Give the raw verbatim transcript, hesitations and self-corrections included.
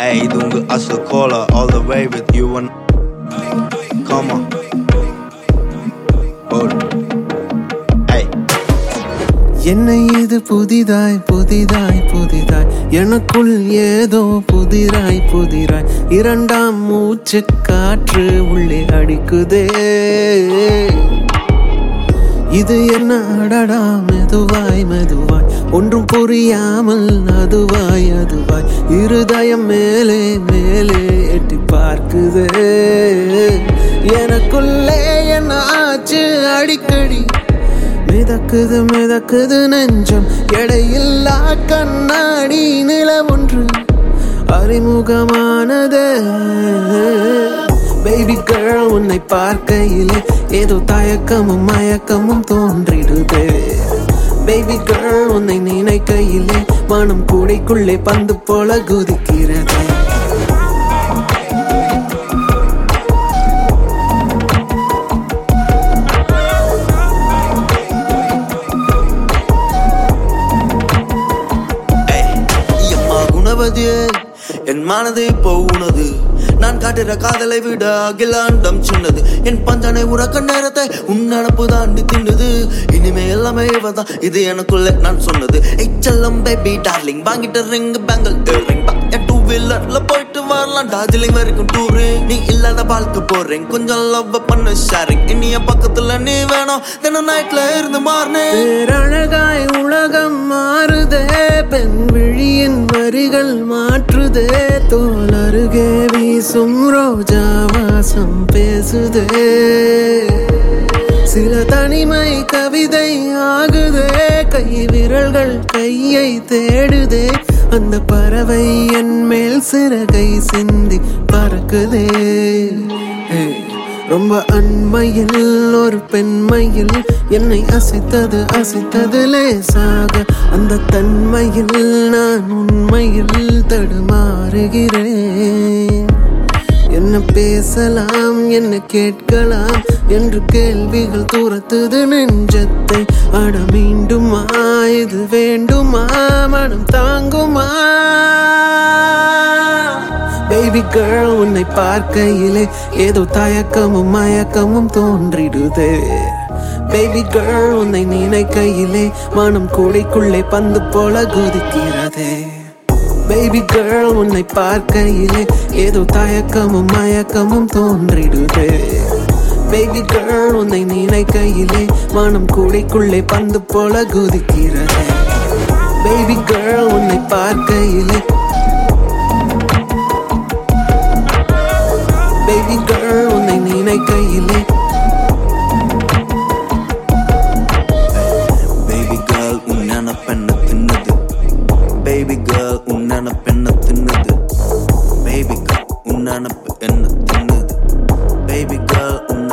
Hey, dungu asu cola all the way with you and come on. Hold. Hey. என்னை இது புதிதாய் புதிதாய் புதிதாய் எனக்குள் ஏதோ புதிராய் புதிராய் இரண்டாம் மூச்சு காற்று உள்ளே அடிக்குதே. இது என்ன அடடா மெதுவாய் மெதுவாய் ஒன்றும் புரியாமல் அதுவாய் அதுவாய் இருதயம் மேலே மேலே எட்டி பார்க்குதே. எனக்குள்ளே என்ன ஆச்சு அடிக்கடி மிதக்குது மிதக்குது நெஞ்சம் எடையில்லா கண்ணாடி நில ஒன்று அறிமுகமானது. பேபி கேர்ள் உன்னை பார்க்கையிலே ஏதோ தயக்கமும் மயக்கமும் தோன்றிடுதே. பேபி கேர்ள் உன்னை நினைக்கையிலே மனம் கூடைக்குள்ளே பந்து போல குதிக்கிறது. என் மனதை இப்போ உனது நான் காட்டுற காதலை விட அகிலாண்டம் சின்னது. என் பஞ்சனை உறக்க நேரத்தை உன் நினப்பு தாண்டி தின்னுது. இனிமே எல்லாமே இவதான் இது எனக்குள்ள நான் சொன்னது. எச்சல்லம் பேபி டார்லிங் வாங்கிட்ட ரிங் பேங்கல் ரிங் டூ வீலர்ல போயிட்டு வரலாம் டார்ஜிலிங் வரைக்கும் டூரு. நீ இல்லாத வாழ்க்கை போறேன் கொஞ்சம் லவ் பண்ண ஷேரிங். இனிய பக்கத்துல நீ வேணும் தினம் நைட்ல இருந்து மாறினேன். அழகாய் உலகம் மாறுதே பெண் விழியின் வரிகள் மாற்றுதே. தோல் அருகே வீசும் ரோஜா வாசம் பேசுதே. சில தனிமை கவிதை ஆகுதே. கை விரல்கள் கையை தேடுதே. அந்த பறவை என் மேல் சிறகை சிந்தி பறக்குதே. ரொம்ப அண்மையில் ஒரு பெண்மையில் என்னை அசைத்தது அசைத்தது லேசாக. அந்த தன்மையில் நான் உண்மையில் தடுமாறுகிறேன். என்ன பேசலாம் என்ன கேட்கலாம் என்று கேள்விகள் துரத்துது நெஞ்சத்தை. அட மீண்டுமா இது வேண்டுமா மனம் தாங்குமா? பேபி கேர்ள் உன்னை பார்க்கையிலே ஏதோ தயக்கமும் மயக்கமும் தோன்றிடுதே. பேபி கேர்ள் உன்னை நினைக்கையிலே மனம் கூடைக்குள்ளே பந்து போல குதிக்கிறதே. பேபி கேர்ள் உன்னை பார்க்கையிலே ஏதோ தயக்கமும் மயக்கமும் தோன்றிடுதே. பேபி கேர்ள் உன்னை நினைக்கையிலே மனம் கூடைக்குள்ளே பந்து போல குதிக்கிறதே. பேபி கேர்ள் உன்னை பார்க்கையிலே பேபி கேர்ள் உன்னை நினைக்கையிலே பேபி கேர்ள் உன்ன பெண்ண தின்னது. பேபி கேர்ள் உன்ன பெண்ண தின்னது. பேபி கேர்ள் உன்ன என்ன தின்னது. பேபி கேர்ள் உன்ன